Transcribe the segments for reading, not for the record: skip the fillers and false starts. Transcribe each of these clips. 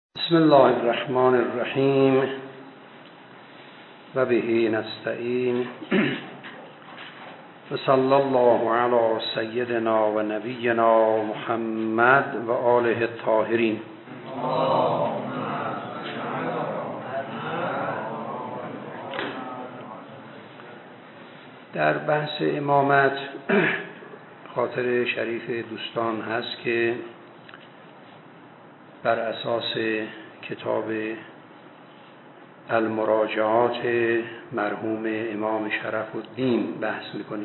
بسم الله الرحمن الرحیم و به نستعین و صلی الله علی سیدنا و نبینا محمد و آله الطاهرین. در بحث امامت خاطر شریف دوستان هست که بر اساس کتاب المراجعات مرحوم امام شرف الدین بحث میکنیم.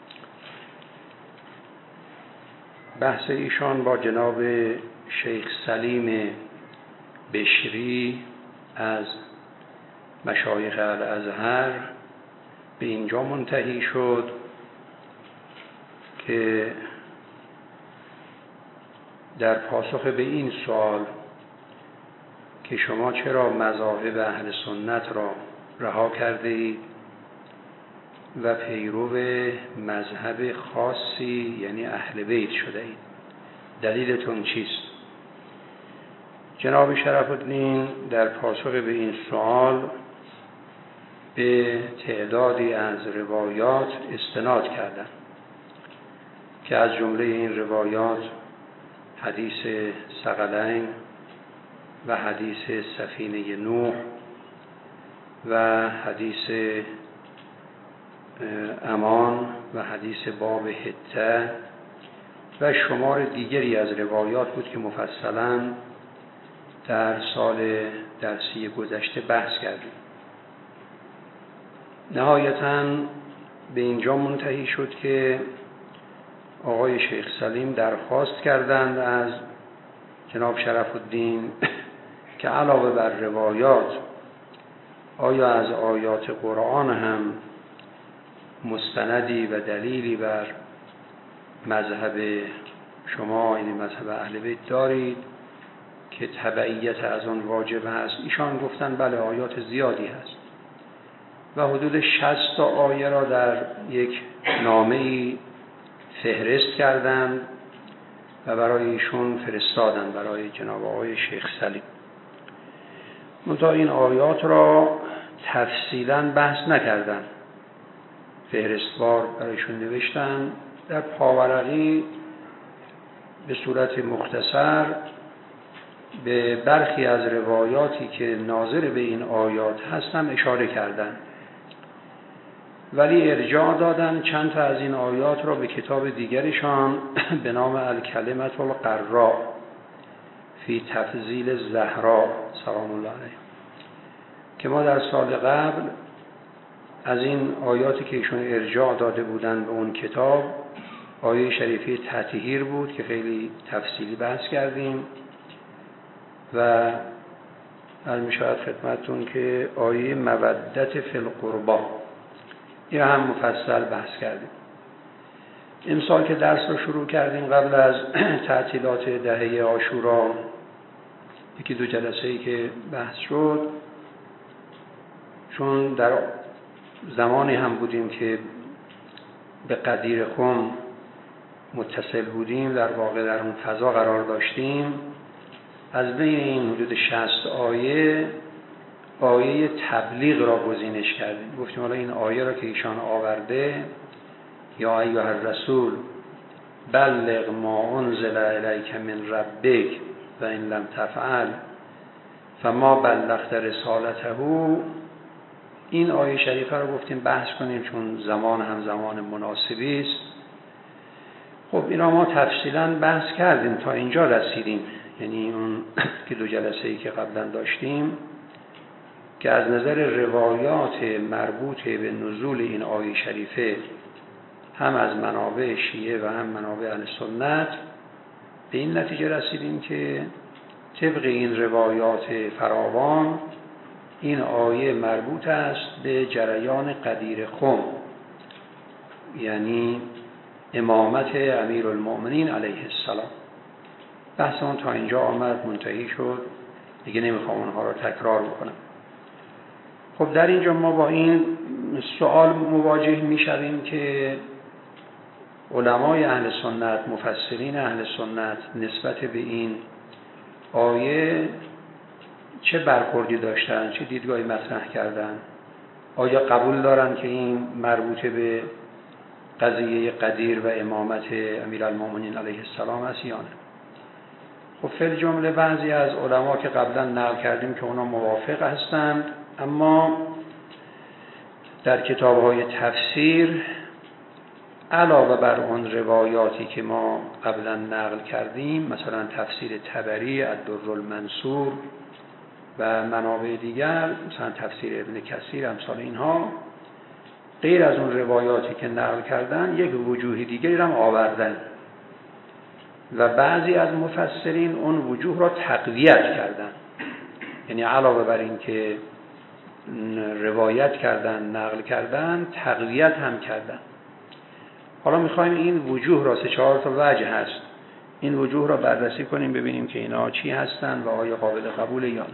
بحث ایشان با جناب شیخ سلیم بشری از مشایخ الازهر به اینجا منتهی شد که در پاسخ به این سوال که شما چرا مذاهب اهل سنت را رها کرده اید و پیرو مذهب خاصی یعنی اهل بیت شده اید، دلیلتون چیست؟ جناب شرف الدین در پاسخ به این سوال به تعدادی از روایات استناد کردند که از جمله این روایات حدیث ثقلین و حدیث سفینه نوح و حدیث امان و حدیث باب حته و شمار دیگری از روایات بود که مفصلا در سال درسی گذشته بحث کردیم. نهایتاً به اینجا منتهی شد که آقای شیخ سلیم درخواست کردند از جناب شرف الدین که علاوه بر روایات آیا از آیات قرآن هم مستندی و دلیلی بر مذهب شما یعنی مذهب اهل بیت دارید که تبعیت از آن واجب هست؟ ایشان گفتن بله، آیات زیادی هست و حدود 60 تا آیه را در یک نامه‌ای فهرست کردند و برای ایشون فرستادند برای جناب آقای شیخ سلیم. منتها این آیات را تفصیلا بحث نکردند، فهرستوار برایشون نوشتن در پاورقی به صورت مختصر به برخی از روایاتی که ناظر به این آیات هستن اشاره کردند، ولی ارجاع دادن چند تا از این آیات را به کتاب دیگرشان به نام الکلمة القراء فی تفضیل الزهراء سلام الله علیها که ما در سال قبل از این آیاتی که ایشون ارجاع داده بودن به اون کتاب آیه شریفه تطهیر بود که خیلی تفصیلی بحث کردیم و از میشود خدمتتون که آیه مودت فی القربا این هم مفصل بحث کردیم. امسال که درس رو شروع کردیم قبل از تعطیلات دهه عاشورا یکی دو جلسه‌ای که بحث شد، چون در زمانی هم بودیم که به قدیر خم متصل بودیم، در واقع در اون فضا قرار داشتیم، از بین این حدود 60 آیه تبلیغ را گزینش کردیم. گفتیم حالا این آیه را که ایشان آورده یا ایها الرسول بلغ ما انزل الیک من ربک و ان لم تفعل فما بلغت رسالته، این آیه شریفه رو گفتیم بحث کنیم چون زمان هم زمان مناسبی است. خب اینا ما تفصیلا بحث کردیم تا اینجا رسیدیم، یعنی اون که دو جلسه‌ای که قبلا داشتیم که از نظر روایات مربوط به نزول این آیه شریفه هم از منابع شیعه و هم منابع اهل سنت به این نتیجه رسیدیم که طبق این روایات فراوان این آیه مربوط است به جریان قدیر خم، یعنی امامت امیرالمؤمنین علیه السلام. بحثمون تا اینجا آمد، منتهی شد، دیگه نمیخوام اونها را تکرار بکنم. خب در اینجا ما با این سوال مواجه میشویم که علمای اهل سنت، مفسرین اهل سنت نسبت به این آیه چه برخوردی داشتن، چه دیدگاهی مطرح کردن، آیا قبول دارن که این مربوط به قضیه قدیر و امامت امیرالمومنین علیه السلام است یا نه. خب فی الجمله بعضی از علما که قبلا نقل کردیم که اونا موافق هستند، اما در کتاب‌های تفسیر علاوه بر اون روایاتی که ما قبلا نقل کردیم، مثلا تفسیر طبری، الدر المنصور و منابع دیگر، مثلا تفسیر ابن کثیر، امثال اینها، غیر از اون روایاتی که نقل کردن یک وجوه دیگری هم آوردن و بعضی از مفسرین اون وجوه را تقویت کردن. یعنی علاوه بر این که روایت کردن، نقل کردن، تقویت هم کردن. حالا میخوایم این وجوه را، 3-4 تا وجه هست، این وجوه را بررسی کنیم ببینیم که اینا چی هستن و آیا قابل قبوله یا نه.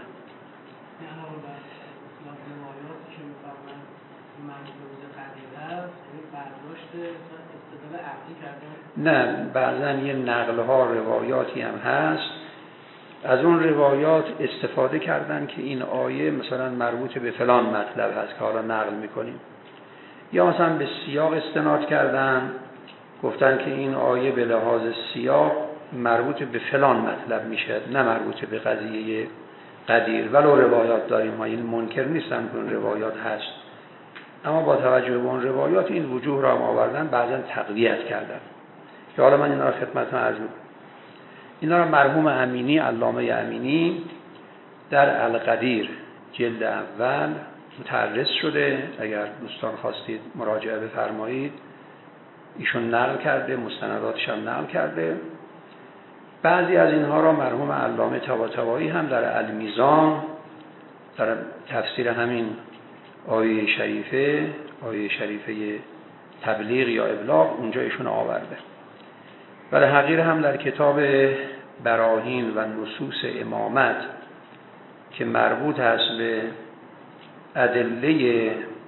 نه، بعضا یه نقل‌ها، روایاتی هم هست، از اون روایات استفاده کردن که این آیه مثلا مربوط به فلان مطلب هست که حالا نقل میکنیم، یا مثلا به سیاق استناد کردن، گفتن که این آیه به لحاظ سیاق مربوط به فلان مطلب میشه، نه مربوط به قضیه قدیر. ولو روایات داریم، ما این منکر نیستن که اون روایات هست، اما با توجه به اون روایات این وجوه را آوردن، بعضا تقویت کردن که حالا من اینا را خدمتتون عرض می‌کنم. اینا را مرحوم امینی، علامه امینی، در القدیر جلد اول متعرض شده، اگر دوستان خواستید مراجعه بفرمایید، ایشون نقل کرده، مستنداتش هم نقل کرده. بعضی از اینها را مرحوم علامه طباطبایی هم در المیزان، در تفسیر همین آیه شریفه تبلیغ یا ابلاغ، اونجا ایشون آورده. و در حقیقت هم در کتاب براهین و نصوص امامت که مربوط هست به ادله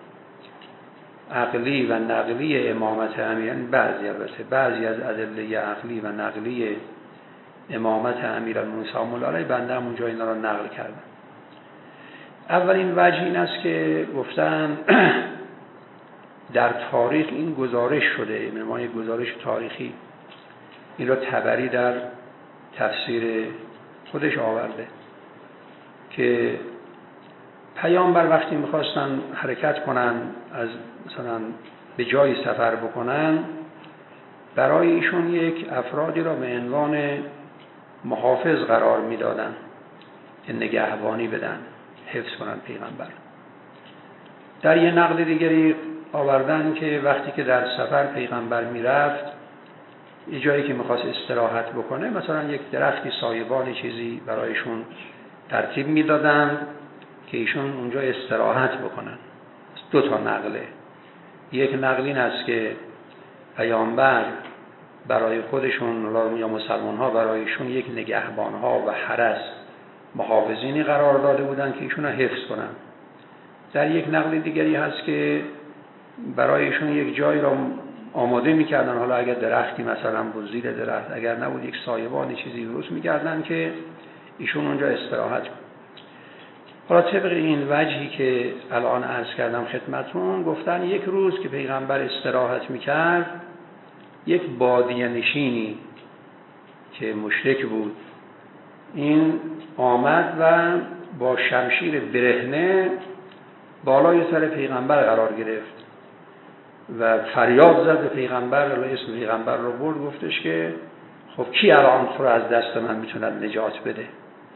عقلی و نقلی امامت امیر، بعضی از ادله عقلی و نقلی امامت امیرالمومنین سلام الله علیه، بنده هم اونجا اینا را نقل کردم. اولین وجه این است که گفتن در تاریخ این گزارش شده، ما یک گزارش تاریخی، این را طبری در تفسیر خودش آورده که پیامبر وقتی میخواستن حرکت کنن، از مثلا به جای سفر بکنن، برای ایشون یک افرادی را به عنوان محافظ قرار میدادن که نگهبانی بدن، حفظ کنن پیغمبر. در یه نقل دیگری آوردن که وقتی که در سفر پیغمبر میرفت، یه جایی که میخواست استراحت بکنه، مثلا یک درختی سایبان چیزی برایشون ترتیب میدادن که ایشون اونجا استراحت بکنن. 2 تا نقله. یک نقل این است که پیامبر برای خودشون یا مسلمان ها برایشون یک نگهبان ها و حرس، محافظینی قرار داده بودن که ایشون رو حفظ کنن. در یک نقل دیگری هست که برایشون یک جایی را آماده میکردن، حالا اگر درختی مثلا بود زیر درخت، اگر نبود یک سایبان چیزی درست میکردن که ایشون اونجا استراحت کنن. حالا طبق این وجهی که الان عرض کردم خدمتون، گفتن یک روز که پیغمبر استراحت میکرد، یک بادیه نشینی که مشرک بود، این آمد و با شمشیر برهنه بالای سر پیغمبر قرار گرفت و فریاد زد به پیغمبر، اسم پیغمبر رو برد، گفتش که خب کی الان تو رو از دست من میتونه نجات بده؟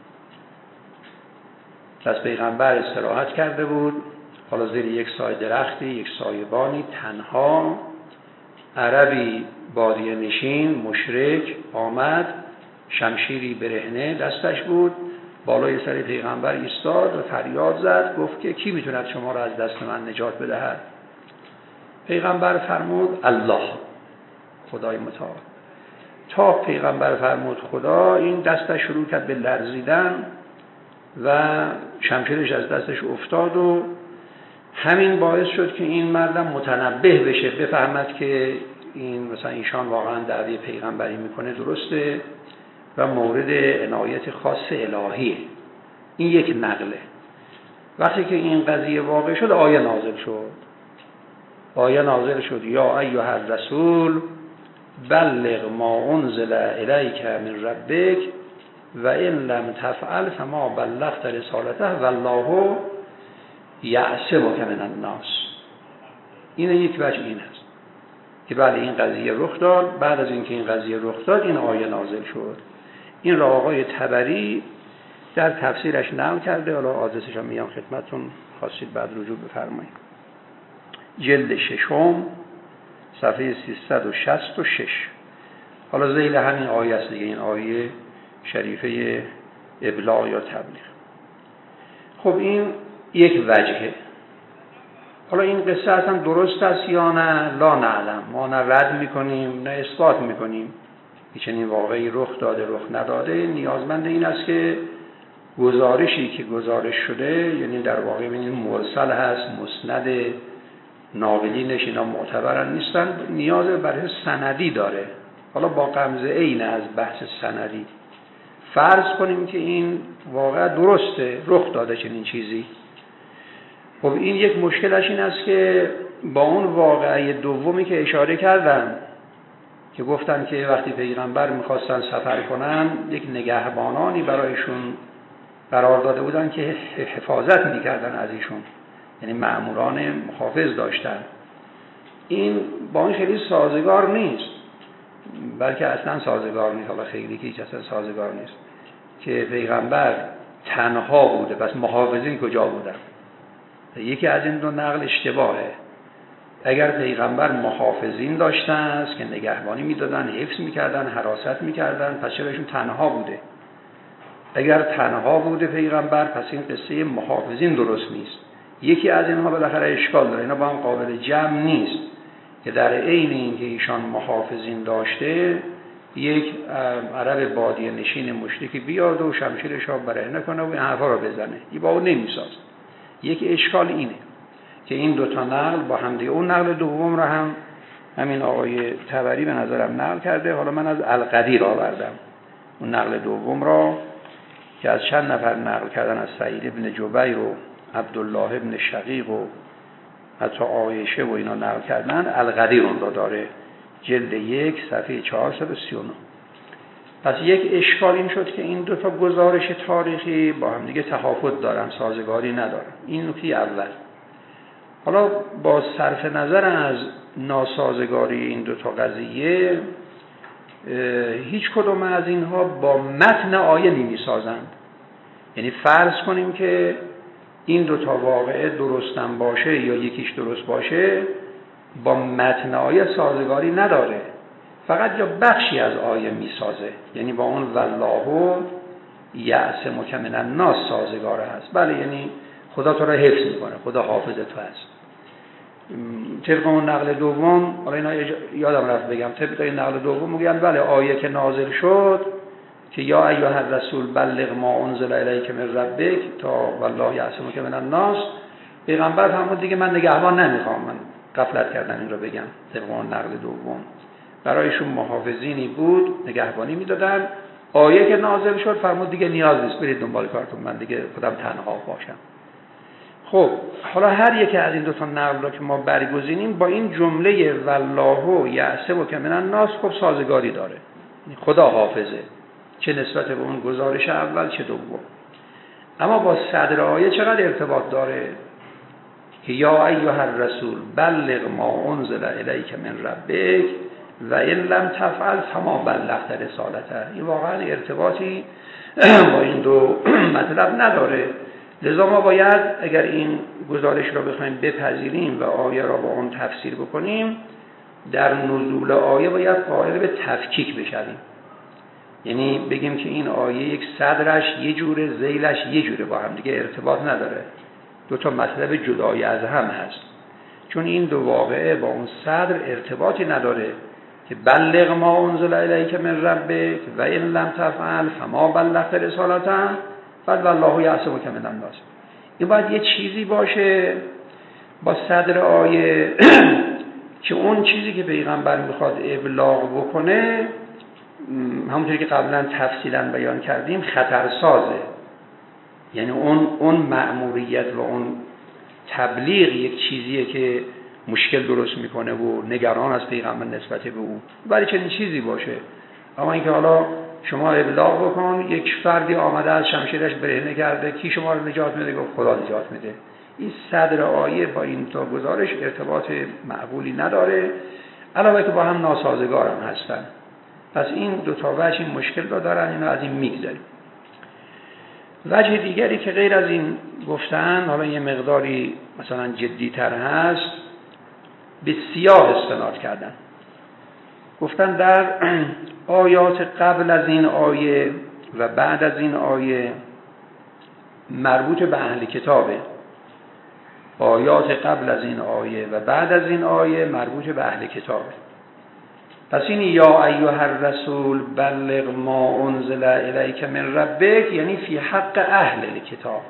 پس پیغمبر استراحت کرده بود، حالا زیر یک سایه درختی، یک سایبانی، تنها، عربی بادیه نشین مشرک آمد، شمشیری برهنه دستش بود، بالای سر پیغمبر ایستاد و فریاد زد، گفت که کی میتونه شما را از دست من نجات بدهد؟ پیغمبر فرمود الله، خدای متعال. تا پیغمبر فرمود خدا، این دستش شروع کرد به لرزیدن و شمشیرش از دستش افتاد و همین باعث شد که این مردم متنبه بشه، بفهمد که این مثلا ایشان واقعا دعوی پیغمبری میکنه درسته و مورد عنایت خاص الهیه. این یک نقله. وقتی که این قضیه واقع شد آیه نازل شد. آیه نازل شد یا ایها الرسول بلغ ما انزل الیک من ربک و ان لم تفعل فما بلغت رسالته والله یعصمک من الناس. این یک وجه این است که بعد این قضیه رخ داد. بعد از اینکه این قضیه رخ داد این آیه نازل شد. این را آقای طبری در تفسیرش نقل کرده. حالا آدرسش هم میام خدمتتون، خواستید بعد رجوع بفرمایید. جلد ششم صفحه 366. حالا ذیل همین آیه است دیگه، این آیه شریفه ابلاغ یا تبلیغ. خب این یک وجهه. حالا این قصه اصلا درست است یا نه لا نعلم. ما نه رد میکنیم نه اثبات میکنیم. چنین واقعی رخ داده رخ نداده. نیازمند این است که گزارشی که گزارش شده، یعنی در واقع ببینید مرسل هست، مسند، ناقلینش اینا معتبرن نیستن، نیاز برای سندی داره. حالا با غمزه عین از بحث سندی فرض کنیم که این واقعا درسته، رخ داده چنین چیزی. خب این یک مشکلش این است که با اون واقعه دومی که اشاره کردم که گفتن که وقتی پیغمبر میخواستن سفر کنن یک نگهبانانی برایشون قرار داده بودن که حفاظت میکردن از ایشون، یعنی مأموران محافظ داشتن. این با این خیلی سازگار نیست، بلکه اصلا سازگار نیست. حالا خیلی که هیچ اصلا سازگار نیست که پیغمبر تنها بوده پس محافظین کجا بودن. یکی از این دو نقل اشتباهه. اگر پیغمبر محافظین داشته است که نگهبانی میدادن، حفظ میکردن، حراست میکردن، پس چرا ایشون تنها بوده؟ اگر تنها بوده پیغمبر پس این قصه محافظین درست نیست. یکی از اینها بالاخره اشکال داره. اینا با هم قابل جمع نیست که در عین اینکه ایشان محافظین داشته یک عرب بادیه نشین مشرکی بیاد و شمشیرش را برهنه کنه و این حرفا را بزنه. این با اون نمیساز. یک اشکال اینه که این دوتا نقل با هم دیگه، اون نقل دوم را هم همین آقای طبری به نظرم نقل کرده. حالا من از القدیر آوردم اون نقل دوم را که از چند نفر نقل کردن، از سعید ابن جبیر و عبدالله ابن شقیق و حتی عایشه و اینا نقل کردن. القدیر اون را داره، جلد 1 صفحه 439. پس یک اشکال این شد که این دوتا گزارش تاریخی با هم دیگه تفاوت دارن، سازگاری ندارن. این نکته اول. حالا با صرف نظر از ناسازگاری این دوتا قضیه، هیچ کدوم از اینها با متن آیه نمی‌سازند. یعنی فرض کنیم که این دوتا واقعه درستن باشه یا یکیش درست باشه، با متن آیه سازگاری نداره، فقط یا بخشی از آیه میسازه. یعنی با اون والله یعصمک من الناس سازگار هست. بله، یعنی خدا تو را حفظ میکنه، خدا حافظ تو هست. طبق اون نقل دوم، حالا اینا یادم رفت بگم، طبق این نقل دوم میگن بله آیه که نازل شد که یا ایها الرسول بلغ ما انزل الیک من ربک تا والله یعصمک من الناس، پیغمبر فرمود دیگه من نگهبان نمیخوام، من غفلت کردم این رو بگم. طبق اون نقل دوم برایشون محافظینی بود نگهبانی میدادن. آیه که نازل شد فرمود دیگه نیاز نیست، برید دنبال کارتون، من دیگه خودم تنها باشم. خب حالا هر یک از این دو تا نقل را که ما برگزینیم با این جمله والله یعصمک من الناس خب سازگاری داره، خدا حافظه، چه نسبت به اون گزارش اول چه دوم. اما با صدر آیه چقدر ارتباط داره که یا ایها الرسول بلغ ما انزل الیک من ربک و ان لم تفعل فما بلغت رسالته. این واقعا ارتباطی با این دو مطلب نداره. لذا ما باید اگر این گزارش را بخوایم بپذیریم و آیه را با اون تفسیر بکنیم، در نزول آیه باید قائل به تفکیک بشویم. یعنی بگیم که این آیه یک صدرش یه جوره، ذیلش یه جوره، با هم دیگه ارتباط نداره، دو تا مطلب جدای از هم هست. چون این دو واقعه با اون صدر ارتباطی نداره که بلغ ما انزل الیک من ربک و ان لم تفعل فما بلغت رسالته بعد والله یعصمک من الناس. این باید یه چیزی باشه با صدر آیه که اون چیزی که پیغمبر میخواد ابلاغ بکنه، همونطوری که قبلا تفصیلا بیان کردیم، خطرسازه. یعنی اون مأموریت و اون تبلیغ یک چیزیه که مشکل درست میکنه و نگران از پیغمبر نسبت به او، ولی چنین چیزی باشه. اما اینکه حالا شما ابلاغ بکن، یک فردی آمده از شمشیرش برهنه کرده، کی شما رو نجات میده؟ گفت خدا نجات میده. این صدر آیه با این تا گزارش ارتباط معقولی نداره، علاوه که با هم ناسازگار هم هستن. پس این دو تا وجه این مشکل رو دارن، اینو از این میگذاریم. وجه دیگری که غیر از این گفتن، حالا یه مقداری مثلا جدی‌تر هست، به سیاق استناد کردن. گفتن در آیات قبل از این آیه و بعد از این آیه مربوط به اهل کتابه. آیات قبل از این آیه و بعد از این آیه مربوط به اهل کتابه. پس این یا ایها الرسول بلغ ما انزل الیک من ربک، یعنی فی حق اهل الکتاب.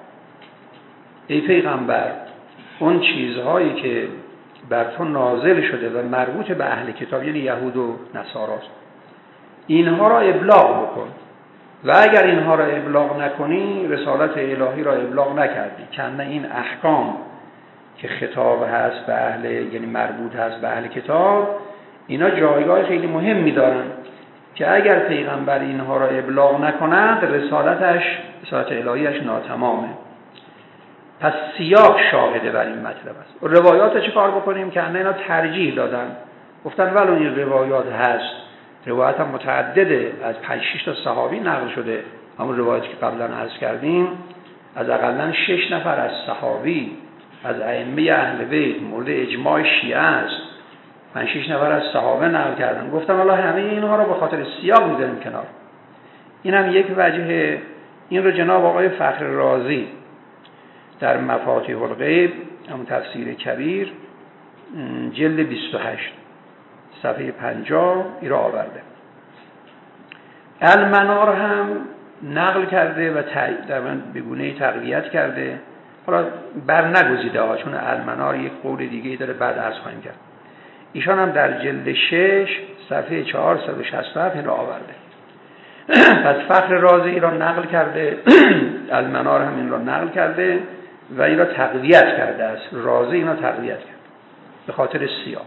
ای پیغمبر، اون چیزهایی که بر تو نازل شده و مربوط به اهل کتاب، یعنی یهود و نصاراست، اینها را ابلاغ بکن. و اگر اینها را ابلاغ نکنی، رسالت الهی را ابلاغ نکردی. کنه این احکام که خطاب هست به اهل، یعنی مربوط هست به اهل کتاب، اینا جایگاه خیلی مهمی دارن که اگر پیغمبر اینها را ابلاغ نکند، رسالت الهیش ناتمامه. پس سیاق شاهده بر این مطلب است. روایات چه کار بکنیم که اینا ترجیح دادن، گفتن ولو این روایات هست، روایت هم متعدده، از 5-6 تا صحابی نقل شده، همون روایتی که قبلا عرض کردیم، از اقلن 6 نفر از صحابی، از ائمه اهل بیت، مورد اجماع شیعه است، 5-6 نفر از صحابه نقل کردن. گفتن والله همه اینها رو به خاطر سیاق میذاریم کنار. این هم یک وجه. این رو جناب آقای فخر رازی در مفاتیح الغیب، همون تفسیر کبیر، جلد 28 صفحه 50 این رو آورده. المنار هم نقل کرده و در به گونه‌ای تقویت کرده. حالا بر نگزیده ها، چون المنار یک قول دیگه داره، بعد عرض خواهیم کرد. ایشان هم در جلد 6 صفحه 467 این رو آورده. پس فخر رازی این را نقل کرده، المنار هم این را نقل کرده و این را تقویت کرده است. رازی این را تقویت کرده به خاطر سیاق.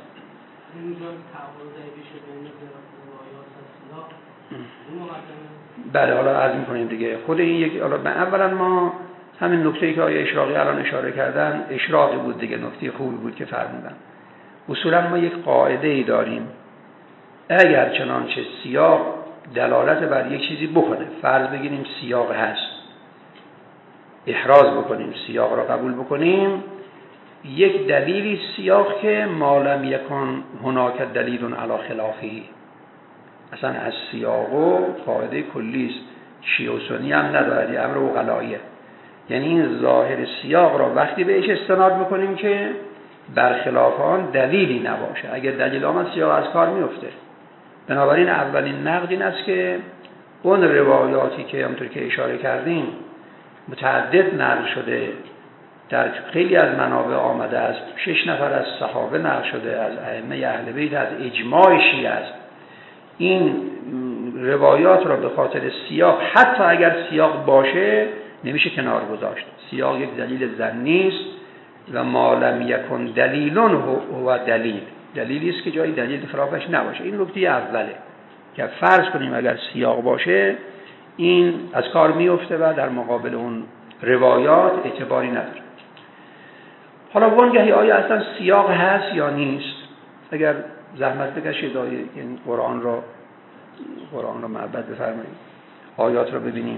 بله، حالا عرض می‌کنیم دیگه. خود این یک، حالا اولا ما همین نکته‌ای که آیه اشراقی الان اشاره کردن، اشراقی بود دیگه، نکته خوبی بود که فرمودن. اصولا ما یک قاعده‌ای داریم، اگر چنانچه سیاق دلالت بر یک چیزی بکنه، فرض بگیریم سیاق هست، احراز بکنیم، سیاق را قبول بکنیم، یک دلیلی سیاق که ما لم یکن هناک دلیل علی خلافه، اصلا از سیاق و قاعده کلی است، شیعه و سنی هم نداره، امر عقلاییه. یعنی این ظاهر سیاق را وقتی بهش استناد میکنیم که برخلاف آن دلیلی نباشه. اگر دلیل آمد سیاق از کار میفته. بنابراین اولین نقد این است که اون روایاتی که همونطور که اشاره کردیم متعدد نقل شده، در خیلی از منابع آمده است، 6 نفر از صحابه نقل شده، از ائمه اهل بیت، از اجماع شیعه است. این روایات را به خاطر سیاق، حتی اگر سیاق باشه، نمیشه کنار گذاشت. سیاق یک دلیل ظنی است و ما لم یکن دلیلون هو دلیل، دلیلی است که جای دلیل خلافش نباشه. این نکته اوله که فرض کنیم اگر سیاق باشه این از کار میفته و در مقابل اون روایات اعتباری نداره. حالا وانگهی آیا اصلا سیاق هست یا نیست؟ اگر زحمت بکشید آیه این قرآن را معبد بفرمایید، آیات را ببینیم.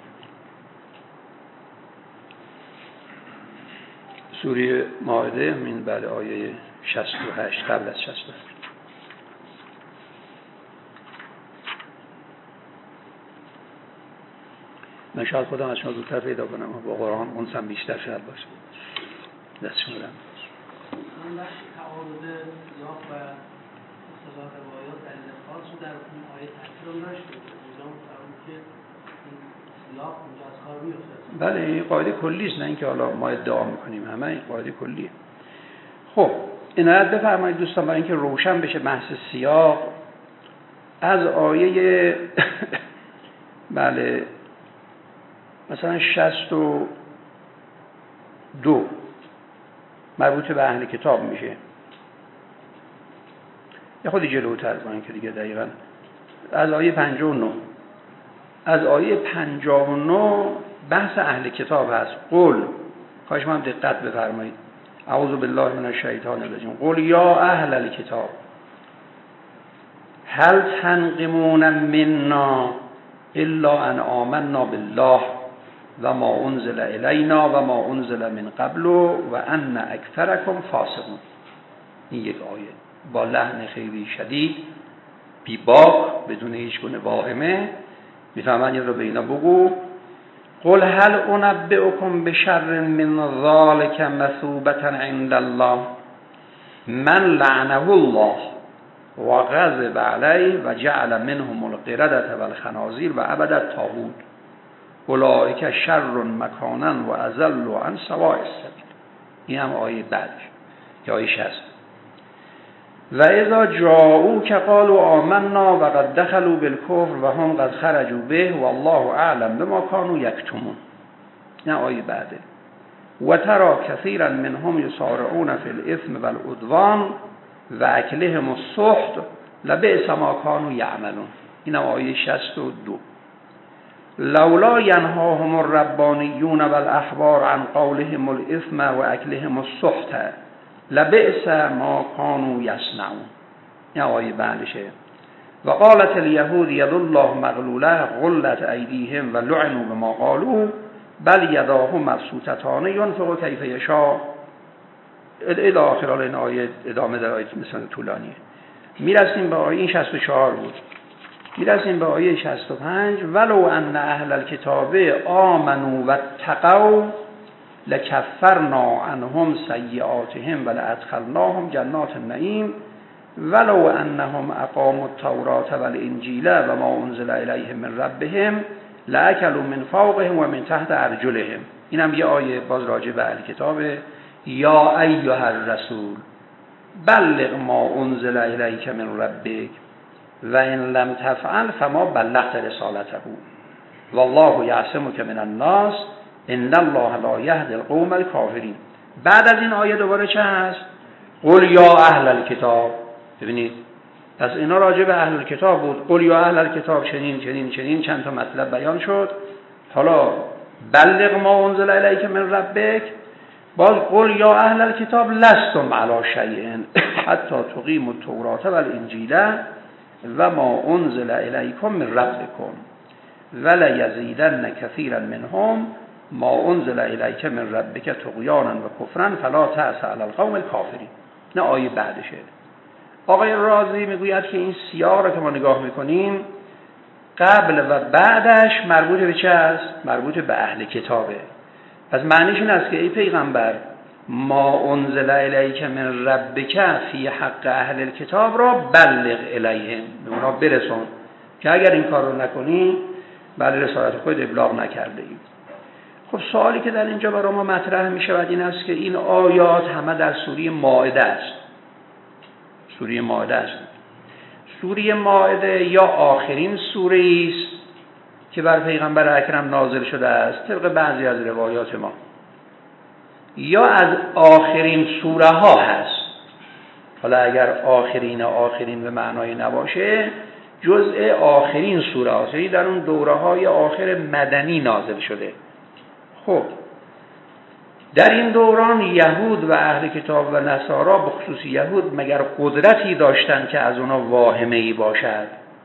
سوره مائده من بعد آیه 68 قبل از 68. من شاید خودم از شما زودتر پیدا کنم با قرآن اونسم بیشتر شاید باشه. دستشون رو من بخشی تعارض سیاق و اصطلاح روایات در خاص رو در اون آیه تفسیر نشده. می‌دونم که این سیاق اونجا از کار میفته. بله، این قاعده کلی است، نه اینکه حالا ما ادعا می‌کنیم، همه این قاعده کلیه. خب عنایت بفرمایید دوستان برای اینکه روشن بشه بحث سیاق، از آیه بله مثلا 62 مربوط به اهل کتاب میشه. یه خودی جلوتر باید که دیگه دقیقا از آیه 59. از آیه 59 بحث اهل کتاب هست. قل، کاش ما هم دقت بفرمایید، اعوذ بالله من الشیطان الرجیم، قل یا اهل الکتاب هل تنقمون منا الا ان آمنا بالله و ما انزل الینا و ما انزل من قبل و ان اکثرکم فاسقون. این یک آیه با لحن خیلی شدید، بی باک، بدون هیچ گونه واهمه، میفهمن این رو به اینا بگو. قل هل انبئکم بشر من ذلک مثوبة عند الله من لعنه الله و غضب علیه و جعل منهم القردة والخنازیر و عبد الطاغوت اولئک شر مکانا و اضل عن سواء السبیل. این هم آیه بعدش که آیه 60. و اذا جاءوک قالوا آمنا و قد دخلوا بالکفر و هم قد خرجوا به والله اعلم بما كانوا یکتمون. این آیه بعده. و ترى كثيرا منهم يسارعون في الاثم والعدوان و اکلهم السحت لبئس ما كانوا یعملون. این آیه 62. لولا ینهاهم الربانیون والاحبار عن قولهم الاثم و اکلهم السحت لبئس ما كانوا یصنعون. این آیه بعدشه. و قالت اليهود ید الله مغلوله غلت ایدیهم و لعنوا بما قالوا بل یداه مبسوطتان ینفق کیف یشاء الی آخر. این آیه ادامه در آیه مثلا طولانیه. میرسیم به آیه، این 64 بود، میرسیم به آیه 65. ولو ان اهل الکتاب آمنوا و اتقوا لکفرنا عنهم سیئاتهم و لادخلناهم جنات النعیم ولو انهم اقاموا التوراة والانجیل و ما انزل الیهم من ربهم لاکلوا من فوقهم و من تحت ارجلهم. اینم یه آیه باز راجع به اهل کتابه. یا ایها الرسول بلغ ما انزل الیک من ربک و ان لم تفعل فما بلغت رسالته والله یعصمک من الناس ان الله لا یهدی القوم الکافرین. بعد از این آیه دوباره چه هست؟ قل یا اهل الکتاب. ببینید پس اینا راجع به اهل الکتاب بود. قل یا اهل الکتاب، چنین چند تا مطلب بیان شد. حالا بلغ ما انزل الیک من ربک، باز قل یا اهل الکتاب لستم علی شیء حتی تقیموا التوراة والانجیل و ما انزل الیکم من ربکم وليزیدن کثیرا منهم ما انزل الیک من ربک طغیانا و کفرا فلا تأس علی القوم الکافرین. نه آیه بعدشه. آقای رازی میگوید که این سیاق را که ما نگاه میکنیم قبل و بعدش مربوط به چه است؟ مربوط به اهل کتابه. پس معنیش این است که ای پیغمبر ما انزل الیک من ربک فی حق اهل الکتاب را بلغ الیهم، به اونا برسون که اگر این کار رو نکنی بله رسالت خود ابلاغ نکرده اید. خب سوالی که در اینجا برای ما مطرح می شود این است که این آیات همه در سوره مائده است. سوره مائده است. سوره مائده یا آخرین سوره است که بر پیغمبر اکرم نازل شده است طبق بعضی از روایات ما، یا از آخرین سوره ها هست. حالا اگر آخرین به معنای نباشه جزء آخرین سوره هاست، یعنی در اون دوره های آخر مدنی نازل شده. خب در این دوران یهود و اهل کتاب و نصارا، به خصوص یهود، مگر قدرتی داشتند که از اونا واهمه‌ای باشد؟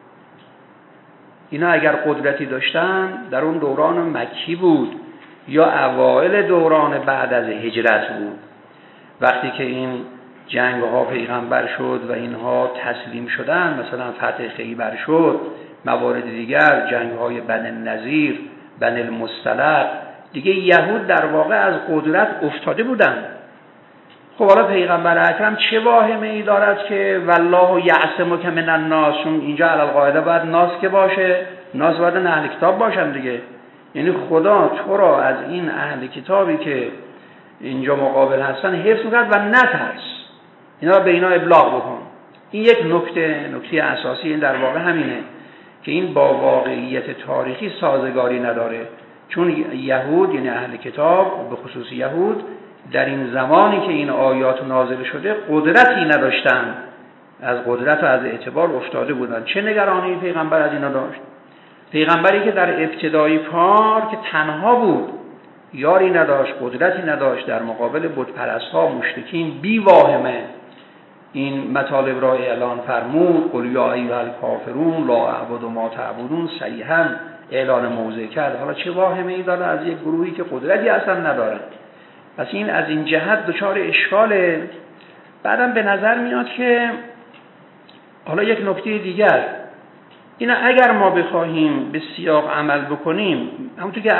اینا اگر قدرتی داشتن در اون دوران مکی بود یا اوائل دوران بعد از هجرت بود، وقتی که این جنگ ها پیغمبر شد و اینها تسلیم شدن، مثلا فتح خیبر شد، موارد دیگر جنگ های بنی النضیر، بنی المصطلق، دیگه یهود در واقع از قدرت افتاده بودن. خب حالا پیغمبر اکرم چه واهمه ای دارد که والله یعصمک من الناس؟ اینجا علی القاعده باید ناس که باشه، ناس باید اهل کتاب باشن دیگه. یعنی خدا تو را از این اهل کتابی که اینجا مقابل هستن حفظ می‌کرد و نترس، اینا به اینا ابلاغ بکن. این یک نکته اساسی این در واقع همینه که این با واقعیت تاریخی سازگاری نداره. چون یهود یعنی اهل کتاب به خصوص یهود در این زمانی که این آیات نازل شده قدرتی نداشتن، از قدرت و از اعتبار افتاده بودن. چه نگرانی پیغمبر از اینا داشت؟ پیغمبری که در ابتدای کار که تنها بود، یاری نداشت، قدرتی نداشت، در مقابل بت پرست‌ها مشرکین بی واهمه این مطالب را اعلان فرمود. قل یا ایها الکافرون لا اعبد ما تعبدون، صریحاً اعلان موضع کرد. حالا چه واهمه‌ای داره از یک گروهی که قدرتی اصلا نداره؟ پس این از این جهت دچار اشکاله. بعدم به نظر میاد که حالا یک نکته دیگر، اینا اگر ما بخواهیم به سیاق عمل بکنیم، همونطور که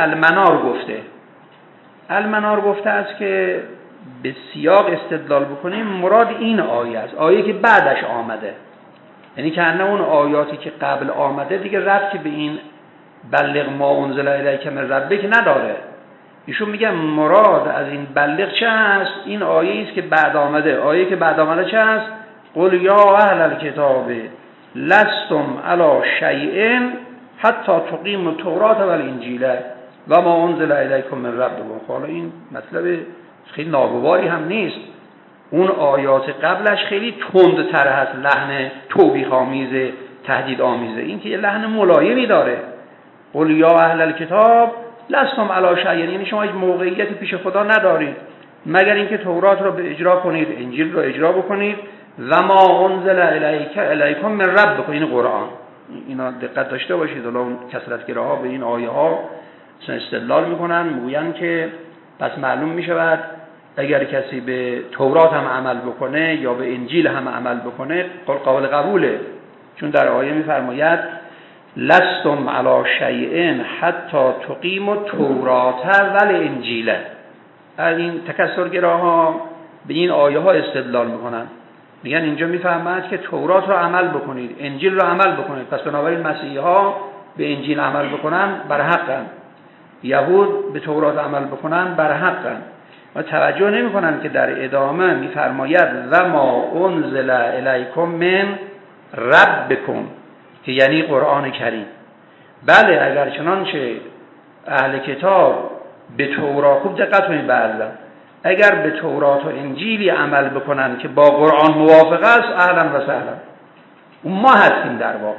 المنار گفته است که به سیاق استدلال بکنیم، مراد این آیه است، آیه که بعدش آمده، یعنی که انه اون آیاتی که قبل آمده دیگه ربطی به این بلغ ما انزل الیک من ربک نداره. ایشون میگن مراد از این بلغ چه است؟ این آیه است که بعد آمده. آیه که بعد آمده چه است؟ قل یا اهل الکتاب لستم علی شیء حتی تقیموا التوراة والانجیل و ما انزل الیکم من ربکم. حالا این مطلب خیلی ناگواری هم نیست. اون آیات قبلش خیلی تندتر هست، لحن توبیخ آمیزه، تهدید آمیزه. این که یه لحن ملایمی داره. قل یا اهل الکتاب لستم علی شیء، یعنی شما هیچ موقعیتی پیش خدا ندارید مگر اینکه تورات رو به اجرا کنید، انجیل رو اجرا بکنید. و ما انزل الیکم من ربکم، این قرآن. اینا دقت داشته باشید. حالا اون کثرت‌گراها به این آیه ها استدلال میکنن، میگن که پس معلوم میشود اگر کسی به تورات هم عمل بکنه یا به انجیل هم عمل بکنه قابل قبوله، چون در آیه میفرماید لستم علی شیء حتی تقیموا التوراة والانجیل. از این تکثرگراها به این آیه ها استدلال میکنن، میگن اینجا میفرماید که تورات رو عمل بکنید، انجیل رو عمل بکنید. پس بنابراین مسیحی ها به انجیل عمل بکنن بر حقن، یهود به تورات عمل بکنن بر حقن. و توجه نمی کنن که در ادامه میفرماید و ما انزل الیکم من ربکم، که یعنی قرآن کریم. بله اگر چنانچه اهل کتاب به تورات، خوب دقت کنید بعضا، اگر به تورات و انجیلی عمل بکنن که با قرآن موافق است، اهلا و سهلا، ما هستیم در واقع.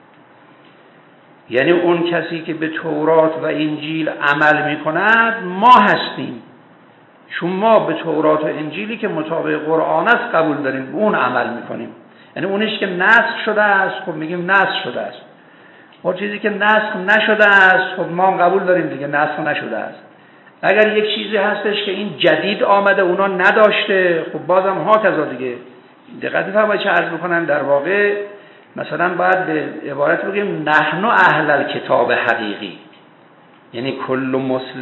یعنی اون کسی که به تورات و انجیل عمل میکند ما هستیم، چون ما به تورات و انجیلی که مطابق قرآن است قبول داریم، به اون عمل میکنیم. یعنی اونش که نسخ شده است خب میگیم نسخ شده است، اون چیزی که نسخ نشده است خب ما هم قبول داریم دیگه نسخ نشده است. اگر یک چیزی هستش که این جدید آمده اونا نداشته، خب بازم ها کذا دیگه. دقت فرمایید چه عرض میکنم. در واقع مثلا باید به عبارت بگیم نحن اهل الکتاب حقیقی، یعنی کل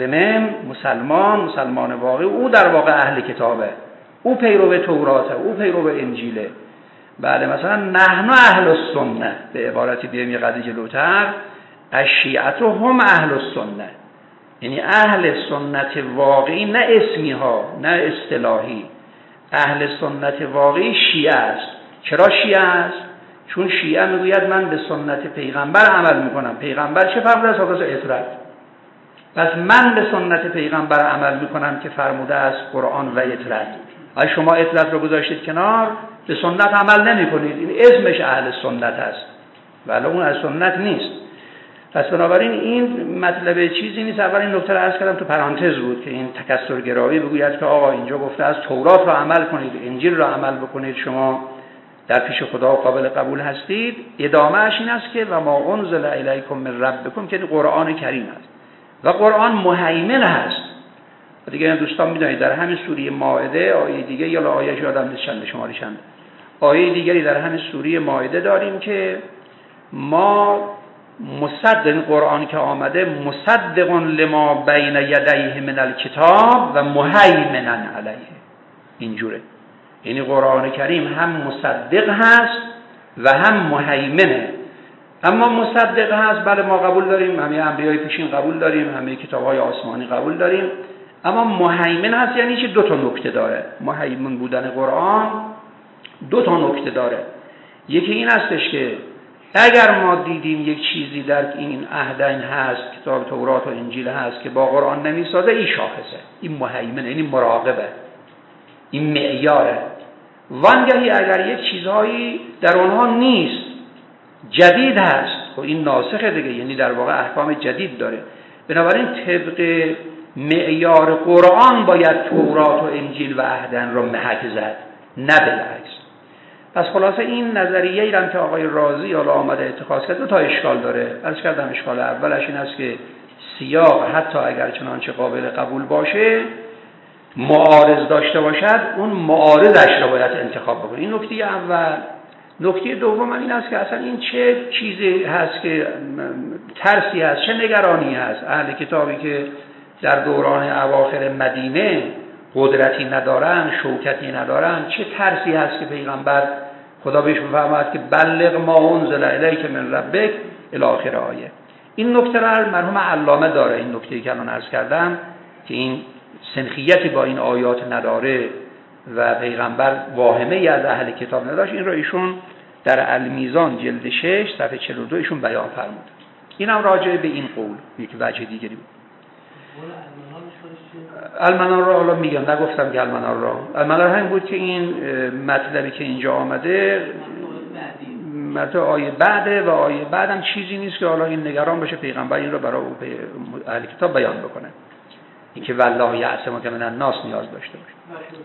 مسلمان واقعی او در واقع اهل کتابه، او پیرو توراته، او پیرو انجیله. بله مثلا نحن اهل السنه، به عبارتی بیایم یه قضیه جلوتر، الشیعة هم اهل السنه، یعنی اهل سنت واقعی، نه اسمی ها نه اصطلاحی. اهل سنت واقعی شیعه است. چرا شیعه است؟ چون شیعه میگوید من به سنت پیغمبر عمل میکنم. پیغمبر چه فرموده است؟ حافظ اطرت. پس من به سنت پیغمبر عمل میکنم که فرموده است قرآن و اطرت. اگه شما اطرت رو گذاشتید کنار، به سنت عمل نمی کنید، این اسمش اهل سنت است، ولی اون از سنت نیست. پس بنابراین این مطلب چیزی نیست. اول این نکته رو عرض کردم تو پرانتز بود که این تکثرگرایی بگوید که آقا اینجا گفته است تورات رو عمل کنید، انجیل رو عمل بکنید، شما در پیش خدا قابل قبول هستید. ادامهش این است که و ما انزل الیکم من ربکم، که قرآن کریم است و قرآن مهیمن هست. دیگه دوستان میدونید در همین سوره مائده آیه دیگه، یا آیه‌اش یادم نیست چند شماره چند، آیه دیگری در همین سوره مائده داریم که ما مصدق قرآن که آمده مصدق لما بین یدیه من الکتاب و مهیمنا علیه، اینجوره. یعنی قرآن کریم هم مصدق هست و هم مهیمنه. اما مصدق هست، بله ما قبول داریم، همه انبیای پیشین قبول داریم، همه کتاب‌های آسمانی قبول داریم. اما مهیمن هست یعنی چه؟ دو تا نکته داره. مهیمن بودن قرآن دو تا نکته داره. یکی این هستش که اگر ما دیدیم یک چیزی در این عهدین هست، کتاب تورات و انجیل هست که با قرآن نمیسازه، این شاخصه، این مهیمنه، این مراقبه، این معیاره. وانگهی اگر یک چیزهایی در اونها نیست، جدید هست، خب این ناسخه دیگه، یعنی در واقع احکام جدید داره. بنابراین طبق معیار قرآن باید تورات و انجیل و عهدن را محک زد، نه بالعکس. پس خلاصه این نظریه ایرم که آقای رازی حالا آمده اتخاذ کرد، دو تا اشکال داره. عرض کردم اشکال اولش این است که سیاق حتی اگر چنانچه قابل قبول باشه، معارض داشته باشد، اون معارضش را باید انتخاب بکنه. این نکته اول. نکته دوم این است که اصلا این چه چیزی هست که ترسی هست، چه نگرانی هست. اهل کتابی که در دوران اواخر مدینه قدرتی ندارن، شوکتی ندارن، چه ترسی هست که پیغمبر خدا بهش می‌فرماید که بلغ ما انزل الیک من ربک الی آخر آیه. این نکته را مرحوم علامه داره، این نکته‌ای که الان عرض کردم که این سنخیتی با این آیات نداره و پیغمبر واهمه‌ای از اهل کتاب نداشت، این را ایشون در المیزان جلد 6 صفحه 42 ایشون بیان فرمود. اینم راجع به این قول یک وجه دیگری بود. المنار را حالا میگم، نگفتم که المنار همین بود که این مطلبی که اینجا آمده مطلب آیه بعده و آیه بعدم چیزی نیست که حالا این نگران باشه پیغمبر این را برای اهل کتاب بیان بکنه، این که والله یعصمک من الناس نیاز داشته باشه.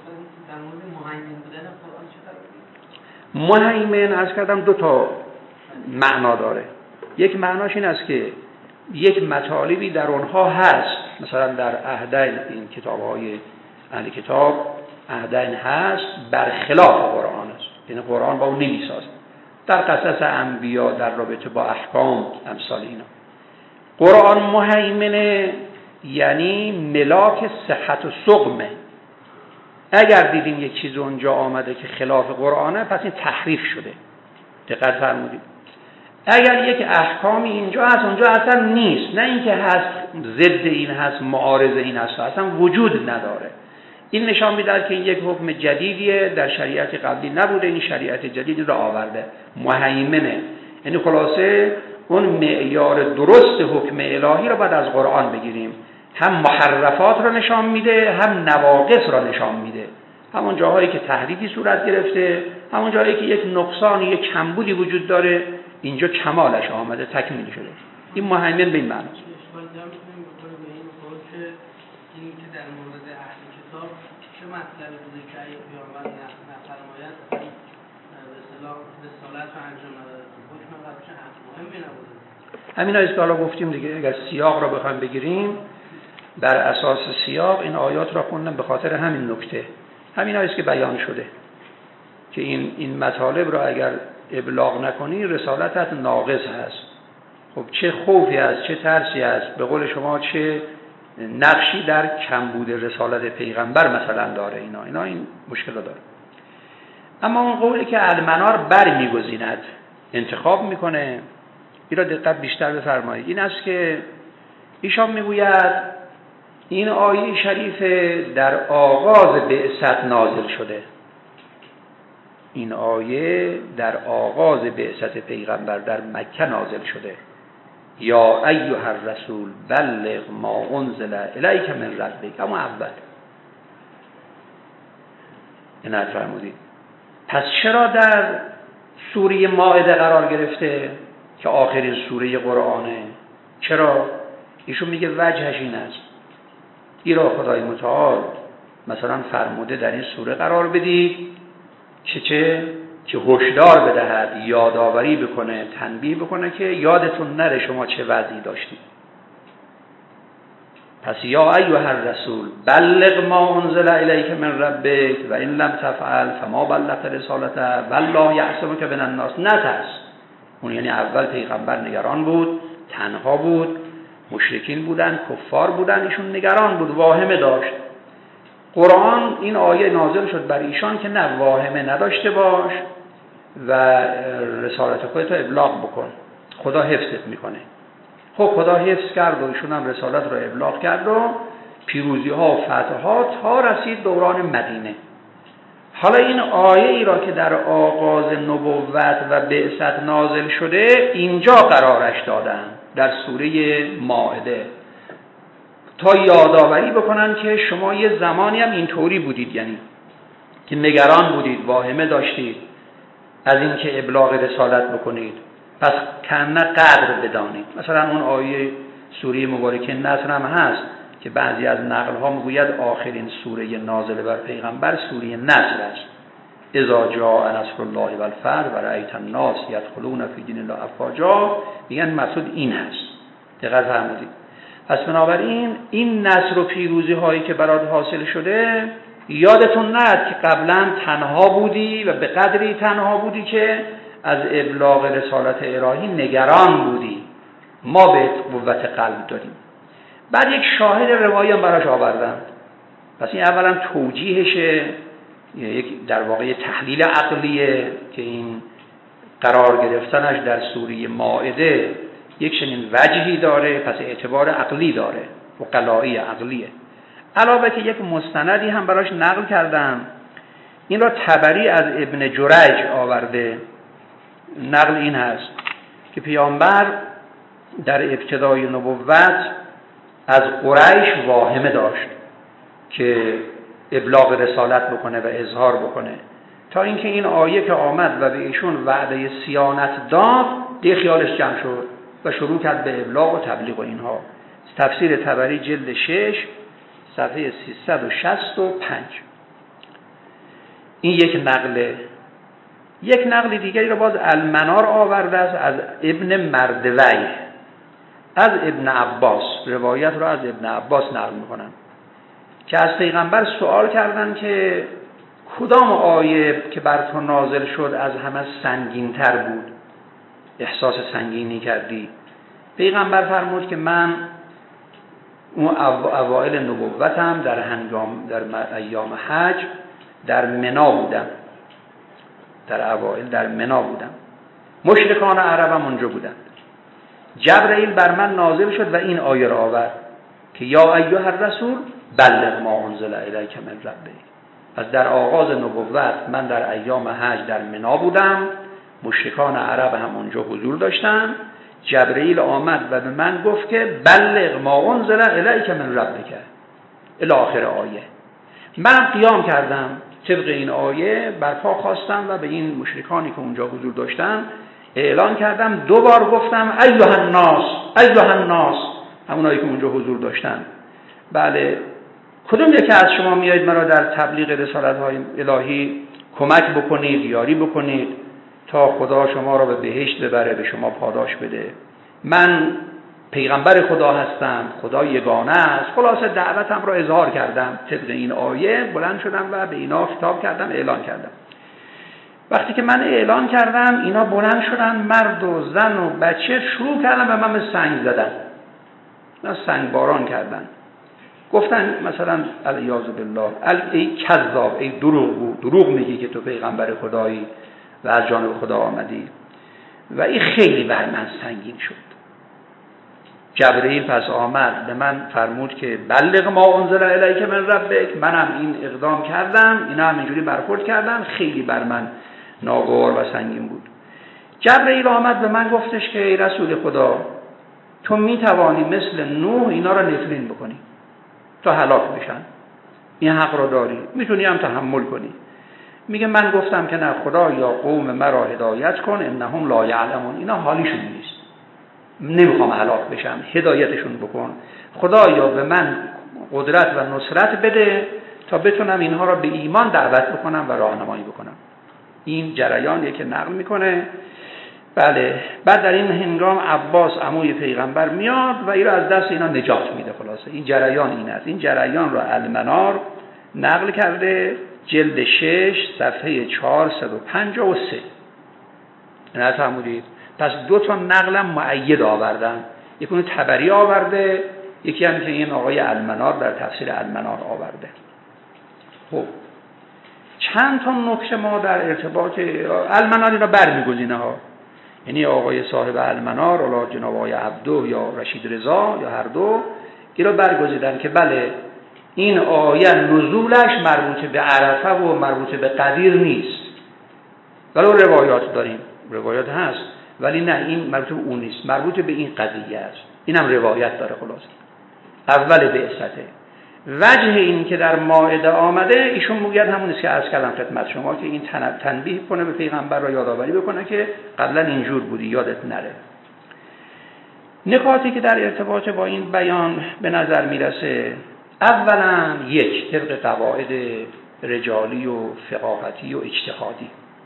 مهیمن عرض کردم دو تا معنا داره. یک معناش این است که یک مطالبی در اونها هست، مثلا در عهدین، این کتاب‌های اهل کتاب عهدین هست، برخلاف قرآن است، یعنی قرآن با اون نمی‌سازه. در قصص انبیا، در رابطه با احکام، امثال اینا. قرآن مهیمنه یعنی ملاک صحت و سقمه. اگر دیدیم یک چیز اونجا آمده که خلاف قرآنه، پس این تحریف شده. دقت فرمودید. اگر یک احکامی اینجا هست اونجا اصلا نیست، نه اینکه هست ضد این هست، معارض این هست، اصلا وجود نداره. این نشان میده که یک حکم جدیدیه، در شریعت قبلی نبوده، این شریعت جدیدی را آورده. مهیمنه یعنی خلاصه اون معیار درست حکم الهی را باید از قرآن بگیریم. هم محرفات را نشان میده، هم نواقص را نشان میده. همون جاهایی که تحریفی صورت گرفته، همون جاهایی که یک نقصان، یک کمبودی وجود داره، اینجا کمالش آمده، تکمیل شده. این مهیمن به این معنی است. این که در مورد اهل کتاب چه مطلبی بوده که ای پیامبر نفرماید به اصطلاح رسالت رو انجام نداده، حکم قبلش مهمی نبوده. همین است که حالا گفتیم دیگه. اگر سیاق را بخوایم بگیریم، بر اساس سیاق این آیات را خوندم به خاطر همین نکته. همین است که بیان شده که این مطالب را اگر ابلاغ نکنی رسالتت ناقص هست. خب چه خوفی هست، چه ترسی هست، به قول شما چه نقشی در کمبود رسالت پیغمبر مثلا داره. اینا این مشکل داره. اما اون قولی که المنار بر میگزیند، انتخاب میکنه، این را دقت بیشتر بفرمایید. این است که ایشان میگوید این آیه شریف در آغاز بعثت نازل شده. این آیه در آغاز بعثت پیغمبر در مکه نازل شده. یا ایها الرسول بلغ ما انزل الیک من ربک. اما اول این فرمودید. پس چرا در سوره مائده قرار گرفته که آخرین سوره قرآنه؟ چرا؟ ایشون میگه وجهش این است. ایرا خدای متعال مثلا فرموده در این سوره قرار بدید که هشدار بدهد، یادآوری بکنه، تنبیه بکنه که یادتون نره شما چه وضعی داشتید. پس یا ایها الرسول بلغ ما انزل الیک من ربک و ان لم تفعل فما بلغت رسالته والله یعصمک من الناس. نترس. اون یعنی اول پیغمبر نگران بود، تنها بود، مشرکین بودن، کفار بودن، ایشون نگران بود، واهمه داشت. قرآن این آیه نازل شد بر ایشان که نه، واهمه نداشته باش و رسالت خودت رو ابلاغ بکن، خدا حفظت میکنه. خب خدا حفظ کرد و ایشون هم رسالت رو ابلاغ کرد و پیروزی ها و فتح ها تا رسید دوران مدینه. حالا این آیه ای را که در آغاز نبوت و بعثت نازل شده اینجا قرارش دادن در سوره مائده تا یادآوری بکنن که شما یه زمانی هم اینطوری بودید، یعنی که نگران بودید، واهمه داشتید از این که ابلاغ رسالت بکنید، پس کنه قدر بدانید. مثلا اون آیه سوره مبارکه نصر هم هست که بعضی از نقل ها میگوید آخرین سوره نازل بر پیغمبر سوره نصر است. اذا جاء نصر الله والفتح و رأیت الناس یدخلون فی دین الله افواجا، میگن مقصود این هست. دقت فرمودید. پس بنابراین این نصر و پیروزی هایی که برات حاصل شده یادتون نرد که قبلا تنها بودی و به قدری تنها بودی که از ابلاغ رسالت الهی نگران بودی، ما به قوت قلب دادیم. بعد یک شاهد روایی هم براش آوردن. پس این اولا توجیهشه، یک در واقع تحلیل عقلیه که این قرار گرفتنش در سوره مائده یک چنین وجهی داره، پس اعتبار عقلی داره و قلایی عقلیه. علاوه که یک مستندی هم براش نقل کردم، این را طبری از ابن جریج آورده. نقل این هست که پیامبر در ابتدای نبوت از قریش واهمه داشت که ابلاغ رسالت بکنه و اظهار بکنه، تا اینکه این آیه که آمد و به ایشون وعده صیانت داد دیگه خیالش جمع شد و شروع کرد به ابلاغ و تبلیغ و اینها. تفسیر طبری جلد 6 صفحه 365. این یک نقله. یک نقل دیگری رو باز المنار آورده است از ابن مردوی از ابن عباس، روایت رو از ابن عباس نقل میکنن که از پیغمبر سوال کردن که کدام آیه که بر تو نازل شد از همه سنگین‌تر بود، احساس سنگینی کردی؟ پیغمبر فرمود که من اون اوائل نبوتم در ایام حج در منا بودم، در اوائل در منا بودم، مشرکان عربم اونجا بودن. جبرئیل بر من نازل شد و این آیه را آورد که یا ایها الرسول بلغ ما انزل الیک من ربک. پس در آغاز نبوت من در ایام حج در منا بودم، مشرکان عرب هم اونجا حضور داشتن. جبرئیل آمد و به من گفت که بلغ ما انزل الیک من ربک الی آخر آیه. من قیام کردم طبق این آیه، برپا خواستم و به این مشرکانی که اونجا حضور داشتن اعلان کردم. 2 بار گفتم ایها الناس ایها الناس، همونایی که اونجا حضور داشتن، بله کدوم یکی از شما میایید مرا در تبلیغ رسالت‌های الهی کمک بکنید، یاری بکنید تا خدا شما را به بهشت ببره، به شما پاداش بده. من پیغمبر خدا هستم، خدا یگانه است. خلاصه دعوتم را اظهار کردم طبق این آیه، بلند شدم و به اینا خطاب کردم، اعلان کردم. وقتی که من اعلان کردم اینا بلند شدن، مرد و زن و بچه شروع کردن به من سنگ زدن، نه سنگ باران کردن. گفتن مثلا الیاذ بالله ای کذاب، ای دروغ میگی که تو پیغمبر خدایی و از جانب خدا آمدی. و این خیلی بر من سنگین شد. جبرئیل پس آمد به من فرمود که بلغ ما انزل الیک من ربک. منم این اقدام کردم، اینا هم اینجوری برخورد کردن، خیلی بر من ناگوار و سنگین بود. جبرئیل آمد به من گفتش که ای رسول خدا، تو میتوانی مثل نوح اینا را نفرین بکنی تا هلاک بشن، این حق را داری، میتونی هم تحمل کنی. میگه من گفتم که نه، خدا یا قوم مرا هدایت کن انهم لا یعلمون، اینا حالیشون نیست، نمیخوام هلاک بشم، هدایتشون بکن. خدا یا به من قدرت و نصرت بده تا بتونم اینها را به ایمان دعوت بکنم و راهنمایی بکنم. این جریانی که نقل میکنه. بله، بعد در این هنگام عباس عموی پیغمبر میاد و این را از دست اینا نجات میده. خلاصه این جریان این است. این جریان را المنار نقل کرده، جلد 6 صفحه 453. نه فرمودید. پس 2 تا نقلم مؤید آوردن، یکی اون طبری آورده، یکی هم که این آقای المنار در تفسیر المنار آورده. خب چند تا نکته ما در ارتباط المنار اینا برمیگزینه ها، یعنی آقای صاحب المنار، الا جناب آقای عبدو یا رشید رضا یا هر دو، این را برگزیدن که بله این آیه نزولش مربوط به عرفه و مربوط به قدیر نیست. ولو روایات داریم، روایات هست، ولی نه این مربوط به اون نیست، مربوط به این قضیه است. اینم روایت داره. خلاص اول بعثته. وجه این که در مائده آمده ایشون میگه همون است که عرض کردم خدمت شما که این تنبیه کنه به پیغمبر را یادآوری بکنه که قبلا اینجور بودی یادت نره. نکاتی که در ارتباط با این بیان به نظر میرسه، اولا یک، طبق قواعد رجالی و فقاهتی و اجتهادی،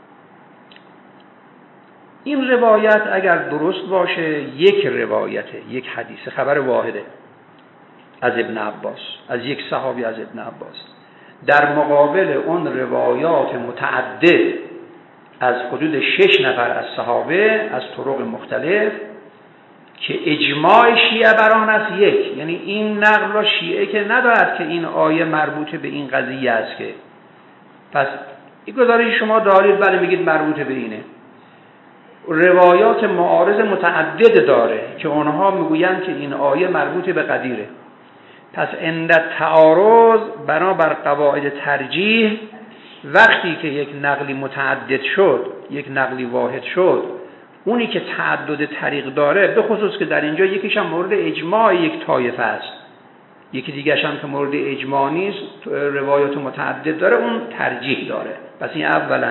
این روایت اگر درست باشه یک روایته، یک حدیث، خبر واحده از ابن عباس، از یک صحابی از ابن عباس، در مقابل اون روایات متعدد از حدود 6 نفر از صحابه از طرق مختلف که اجماع شیعه بر آن است یک. یعنی این نقل را شیعه که ندارد که این آیه مربوط به این قضیه است، که پس این گزارش شما دارید بله میگید مربوط به اینه. روایات معارض متعدد داره که اونها میگویند که این آیه مربوط به قدیره. پس عند تعارض بنابر قواعد ترجیح، وقتی که یک نقلی متعدد شد، یک نقلی واحد شد، اونی که تعدد طریق داره، به خصوص که در اینجا یکیش هم مورد اجماع یک طایفه است، یکی دیگرش هم که مورد اجماع نیست، روایات متعدد داره، اون ترجیح داره. پس این اولا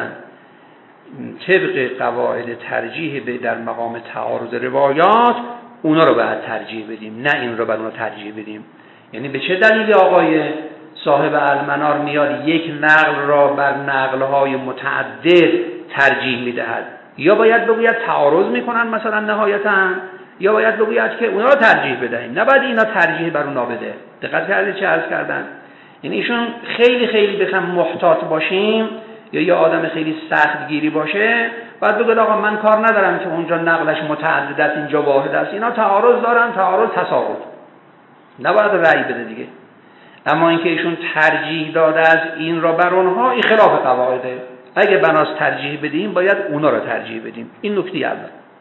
طبق قواعد ترجیح در مقام تعارض روایات اونا رو باید ترجیح بدیم، نه این رو بر اونا ترجیح بدیم. یعنی به چه دلیلی آقای صاحب المنار میاد یک نقل را بر نقل‌های متعدد ترجیح میدهد؟ یا باید بگوید تعارض میکنن مثلا نهایتاً، یا باید بگوید که اونا رو ترجیح بدهیم، نه باید اینا ترجیح بر اونا بده. دقت کردید چه عرض کردن؟ یعنی ایشون خیلی بخوام محتاط باشیم یا یه آدم خیلی سخت گیری باشه، بعد بگه آقا من کار ندارم که اونجا نقلش متعدد است اینجا واحد است، اینا تعارض دارن، تعارض تساقط، نباید رأی بده دیگه. اما اینکه ایشون ترجیح داده از این را بر اونها، این خلاف قواعده. اگه بناس ترجیح بدیم باید اونا را ترجیح بدیم. این نکته اول.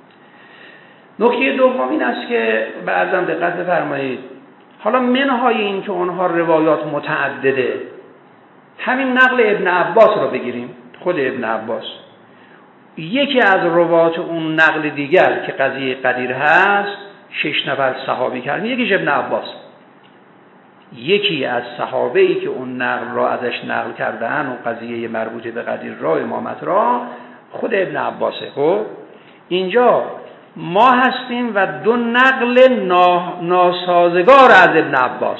نکته دوم این است که بعضا دقت بفرمایید، حالا منهای این که اونها روایات متعدده، همین نقل ابن عباس را بگیریم، خود ابن عباس یکی از روات اون نقل دیگر که قضیه قدیر هست 6 نفر صحابی کردن، یکیش ابن عباس، یکی از صحابه‌ای که اون نقل را ازش نقل کردن و قضیه مربوط به قدیر را امامت را خود ابن عباسه. خب اینجا ما هستیم و دو نقل ناسازگار از ابن عباس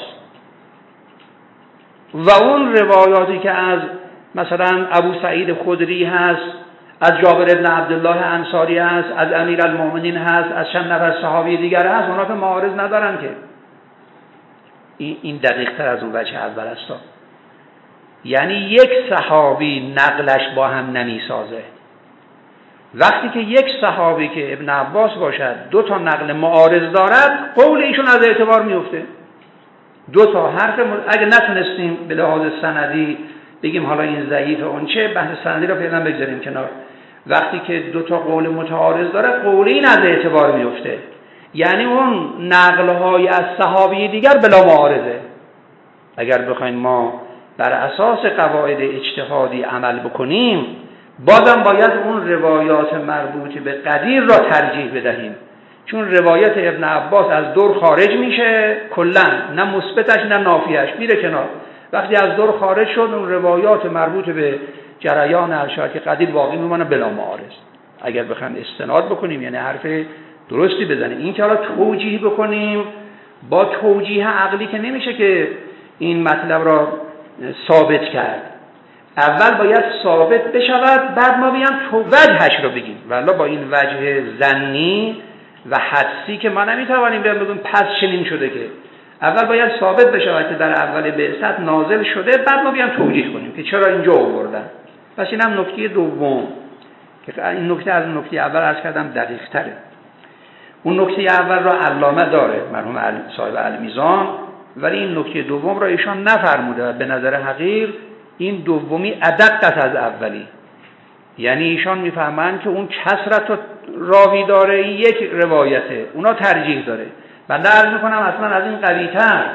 و اون روایاتی که از مثلا ابو سعید خدری هست، از جابر ابن عبدالله انصاری هست، از امیرالمومنین هست، از چند نفر صحابی دیگر هست، اونا که معارض ندارن که. این دقیق تر از اون وجه اول است. یعنی یک صحابی نقلش با هم نمیسازه. وقتی که یک صحابی که ابن عباس باشد دو تا نقل معارض دارد، قول ایشون از اعتبار میفته. دو تا حرف اگه نتونستیم به لحاظ سندی بگیم حالا این ضعیفه اون چه، بحث سندی رو فعلا بگذاریم کنار. وقتی که دو تا قول متعارض داره، قول این از اعتبار میفته. یعنی اون نقل‌های از صحابی دیگر بلا معارضه. اگر بخوایم ما بر اساس قواعد اجتهادی عمل بکنیم، بازم باید اون روایات مربوط به قدیر را ترجیح بدهیم، چون روایت ابن عباس از دور خارج میشه کلا، نه مثبتش نه نافیش میره کنار. وقتی از دور خارج شد، اون روایات مربوط به جریان ارشاد قدیر باقی میمونه بلا معارض. اگر بخوایم استناد بکنیم، یعنی حرف درستی بزنیم. این که حالا توجیه بکنیم با توجیه عقلی که نمیشه که این مطلب را ثابت کرد. اول باید ثابت بشود، بعد ما بیان تو وجهش رو بگیم. والله با این وجه ظنی و حدسی که ما نمیتوانیم بگیم پس چنین شده، که اول باید ثابت بشود که در اول بعثت نازل شده، بعد ما بیان توجیه کنیم که چرا اینجا آوردن. پس اینم نکته دوم که این نکته از نکته اول عرض کردم دقیق تره. اون نکته اول را علامه داره مرحوم صاحب المیزان، ولی این نکته دوم را ایشان نفرموده و به نظر حقیر این دومی ادق است از اولی. یعنی ایشان میفهمند که اون کثرت راوی داره، این یک روایته، اونا ترجیح داره. بنده عرض میکنم اصلا از این قوی‌تر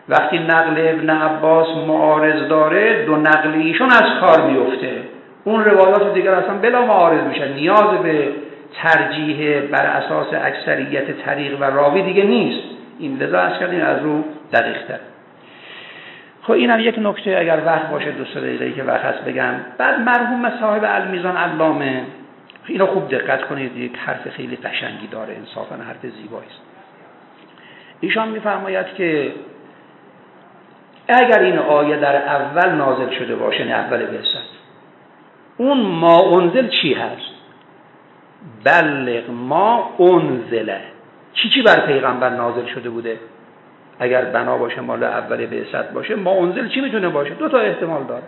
وقتی نقل ابن عباس معارض داره، دو نقل ایشون از کار میفته، اون روایات دیگر اصلا بلا معارض میشه، نیاز به ترجیح بر اساس اکثریت طریق و راوی دیگه نیست. این لذا از کردین از رو دقیق تر. خب اینم یک نکته، اگر وقت باشه 2 دقیقه‌ای که وقت هست بگم. بعد مرحوم صاحب المیزان علامه، اینو خوب دقت کنید، یک حرف خیلی قشنگی داره، انصافا حرف زیبایی است. ایشان میفرماید که اگر این آیه در اول نازل شده باشه، نه اول بعثت، اون ما انزل چی هست؟ بلغ ما انزله، چی بر پیغمبر نازل شده بوده؟ اگر بنا باشه مال اول بعثت باشه، ما انزل چی میتونه باشه؟ 2 تا احتمال داره.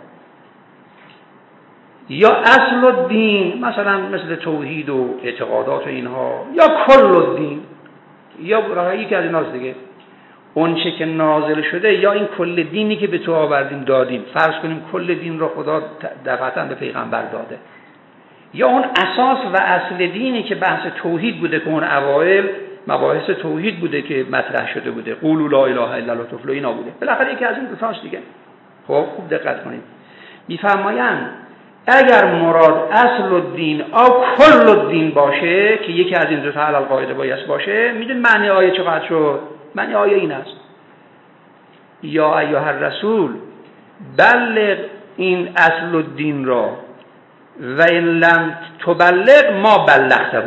یا اصل الدین، مثلا مثل توحید و اعتقادات و اینها، یا کل الدین، یا راهی که از ایناست دیگه. اون چه که نازل شده، یا این کل دینی که به تو آوردیم دادیم، فرض کنیم کل دین رو خدا دفعتاً به پیغمبر داده، یا اون اساس و اصل دینی که بحث توحید بوده، که اون اوائل مباحث توحید بوده که مطرح شده بوده، قولوا لا اله الا الله تفلحوا، اینا بوده. بالاخره یکی از این دو تاست دیگه. خب خوب دقت کنید، میفرمایند اگر مراد اصل الدین او کل الدین باشه، که یکی از این دو تا علل قاعده باید باشه، میدونید معنی آیه چقدر شد؟ معنی آیه این است: یا ایها الرسول بلغ این اصل الدین را و ان لم تبلغ ما بلغته.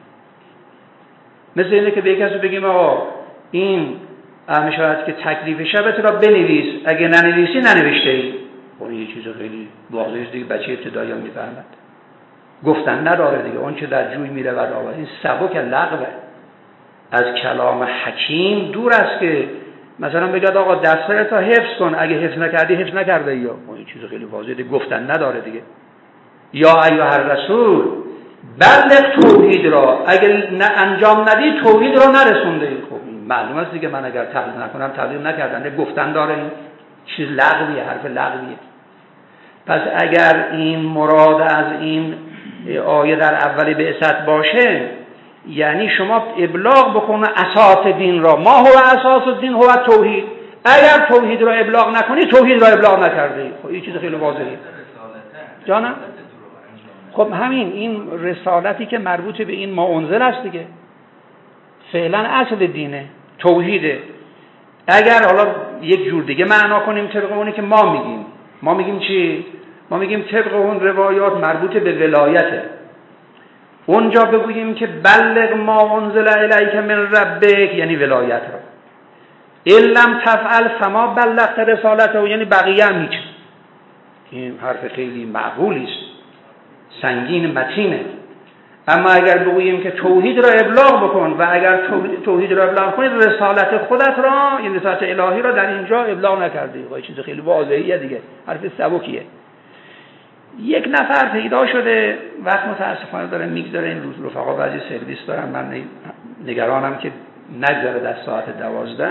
مثل اینه که به کسی بگیم آقا این میشود که تکلیف شبت را بنویس، اگه ننویسی ننوشته ای. خب این یه چیز خیلی واضحه است دیگه، بچه ابتدایی هم میفهمد. گفتن نداره دیگه، اون چه در جوی میره بعد آورد. این سبک لغوه، از کلام حکیم دور است که مثلا بگید آقا دستت تا حفظ کن، اگه حفظ نکردی حفظ نکرده. یا این چیز خیلی واضحه دیگه، گفتن نداره دیگه. یا ایها الرسول بلغ توحید را، اگر انجام ندی توحید را نرسونده. خب این معلوم است دیگه، من اگر تبلیغ نکنم تبلیغ نکردن، گفتن داره، این چیز لغویه، حرف لغویه. پس اگر این مراد از این آیه در اول بعثت باشه، یعنی شما ابلاغ بکنه اساس دین را. ما هو اساس الدین هو توحید. اگر توحید را ابلاغ نکنی توحید را ابلاغ نکردی. خب این چیز خیلی واضحه. جانم؟ خب همین این رسالتی که مربوط به این ما انزل است دیگه، فعلا اصل دینه، توحیده. اگر حالا یک جور دیگه معنا کنیم طبق اونی که ما میگیم چی؟ ما میگیم طبق اون روایات مربوط به ولایته. اونجا بگوییم که بلغ ما انزل الیک من ربک، یعنی ولایت را. ان لم تفعل فما بلغت رسالته، یعنی بقیه هم هیچ. این حرف خیلی معقولی است، سنگین متینه. اما اگر بگوییم که توحید را ابلاغ بکن، و اگر توحید را ابلاغ کنید رسالت خودت را، این رسالت الهی را در اینجا ابلاغ نکردی. خب چیز خیلی واضحیه دیگه، حرف سبکیه. یک نفر پیدا شده، وقت متاسفانه داره میگذره، این روز رفقا بعضی سرویس دارن، من نگرانم که نگذره در ساعت 12.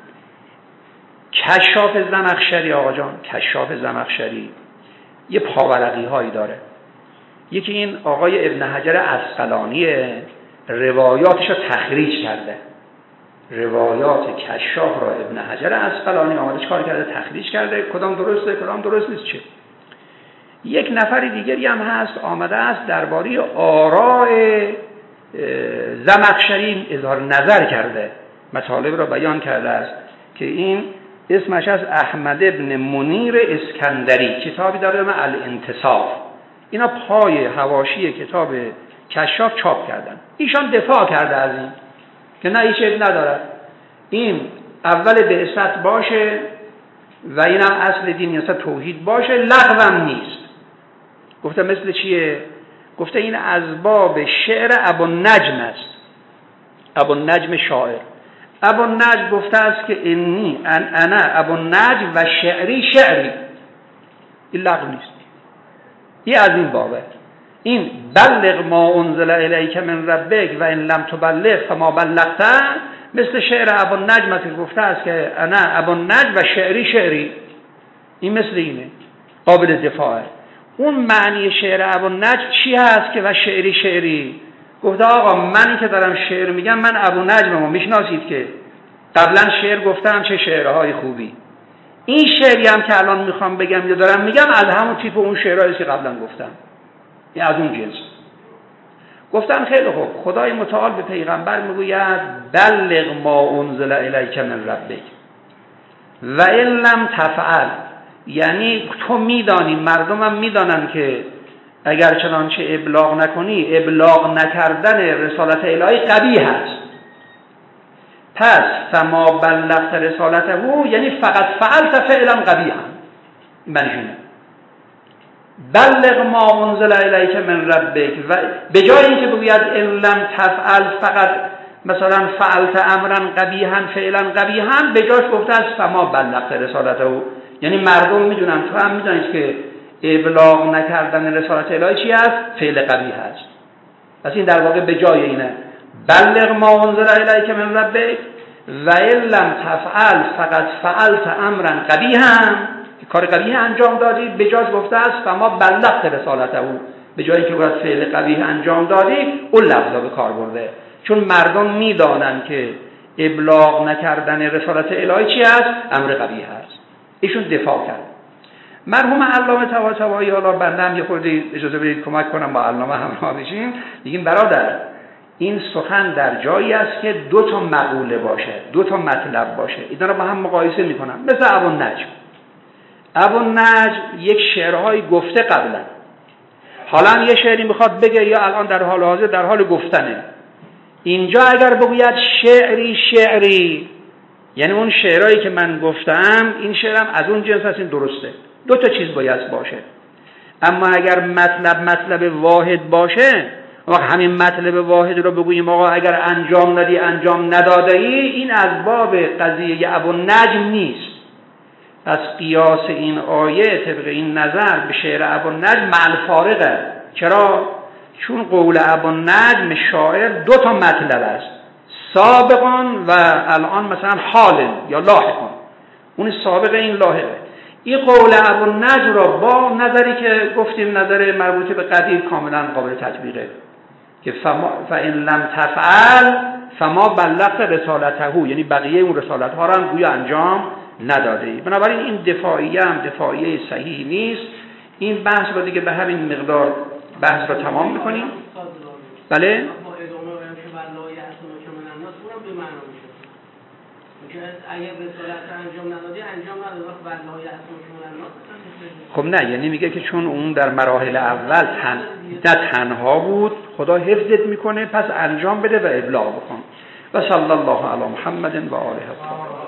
کشاف زمخشری، آقا جان کشاف زمخشری یه پاورقی هایی داره. یکی این آقای ابن حجر عسقلانی روایاتش رو تخریج کرده، روایات کشاف را ابن حجر عسقلانی آمده کار کرده، تخریج کرده، کدام درسته کدام درست نیست چه. یک نفر دیگری هم هست آمده است درباره آراء زمخشری اظهار نظر کرده، مطالب را بیان کرده است که این اسمش از احمد ابن منیر اسکندری، کتابی داره به الانتصاف. اینا پای حواشی کتاب کشاف چاپ کردن. ایشان دفاع کرده از این که نه هیچ عیب نداره، این اول بعثت باشه و اینم اصل دین اصلا توحید باشه، لغوم نیست. گفته مثل چیه؟ گفته این از باب شعر ابوالنجم است، ابوالنجم شاعر. ابوالنجم گفته است که انا ابوالنجم و شعری شعری، این لغو نیست. این از این بابه. این بلغ ما انزل الیک من ربک و ان لم تبلغ فما بلغت، مثل شعر ابوالنجم که گفته است که انا ابوالنجم و شعری شعری، این مثل اینه، قابل دفاعه. اون معنی شعر ابوالنجم چی هست که و شعری شعری؟ گفته آقا منی که دارم شعر میگم من ابوالنجمم، میشناسید که قبلا شعر گفتم، چه شعرهای خوبی. این شعری هم که الان میخوام بگم یا دارم میگم از همون تیپ اون شعرهایی که قبلا گفتم، این از اون جنس. گفتم خیلی خوب، خدای متعال به پیغمبر میگوید بلغ ما انزل الیک من ربک و ان لم تفعل، یعنی تو میدانی، مردمم میدانن که اگر چنانچه ابلاغ نکنی، ابلاغ نکردن رسالت الهی قبیح است. پس فما بلغت رسالته، یعنی فقط فعلت فعلا قبیحا. منجونه بلغ ما انزل الیک من ربک، و به جای اینکه بگوید ان لم تفعل فقط مثلا فعلت امرا قبیحا فعلا قبیحا، به جاش گفته است فما بلغت رسالته، یعنی مردم میدونن، تو هم میدونید که ابلاغ نکردن رسالت الهی چی است؟ فعل قبیح است. پس این در واقع به جای اینه بلغ ما انزل الیک من ربک و ان لم تفعل فقط فعلت امرا قبیحا، کار قبیح انجام دادی، به جاش گفته است فما بلغت رسالته، به جایی که باید فعل قبیح انجام دادی اون لفظا به کار برده، چون مردم میدانن که ابلاغ نکردن رسالت الهی چی است؟ امر قبیح است. ایشون دفاع کرد. مرحوم علامه طباطبایی، حالا بنده هم یه خورده اجازه بدید کمک کنم با علامه همراه بشیم، میگیم برادر این سخن در جایی است که دو تا مقوله باشه، دو تا مطلب باشه، اینا رو با هم مقایسه میکنم. مثل ابوالنجم یک شعرهای گفته قبلا، حالا یه شعری میخواد بگه یا الان در حال حاضر در حال گفتنه. اینجا اگر بگوید شعری، یعنی اون شعرهایی که من گفتم این شعرم از اون جنس هست، این درسته. دو تا چیز باید باشه. اما اگر مطلب واحد باشه، وقت همین مطلب واحد رو بگوییم آقا اگر انجام ندی انجام نداده ای، این از باب قضیه ابوالنجم نیست. پس قیاس این آیه طبق این نظر به شعر ابوالنجم مع فارقه. چرا؟ چون قول ابوالنجم شاعر دو تا مطلب است، سابقان و الان مثلا حال یا لاحقان. اون سابق این لاحقه. این قول ابوالنجم را با نظری که گفتیم نظر مربوط به قدیر کاملا قابل تطبیقه که فإن لم تفعل فما بلغت رسالته، یعنی بقیه اون رسالت ها را هم گویا انجام نداده ای. بنابراین این دفاعیه هم دفاعیه صحیحی نیست. این بحث رو دیگه به همین مقدار بحث رو تمام میکنیم. بله؟ اگر رسالت انجام ندادی انجام ندادی والله یعصمک من الناس. خب نه، یعنی میگه که چون اون در مراحل اول تنها بود، خدا حفظت میکنه، پس انجام بده و ابلاغ بکن. و صلی الله علی محمد و آله الطاهرین.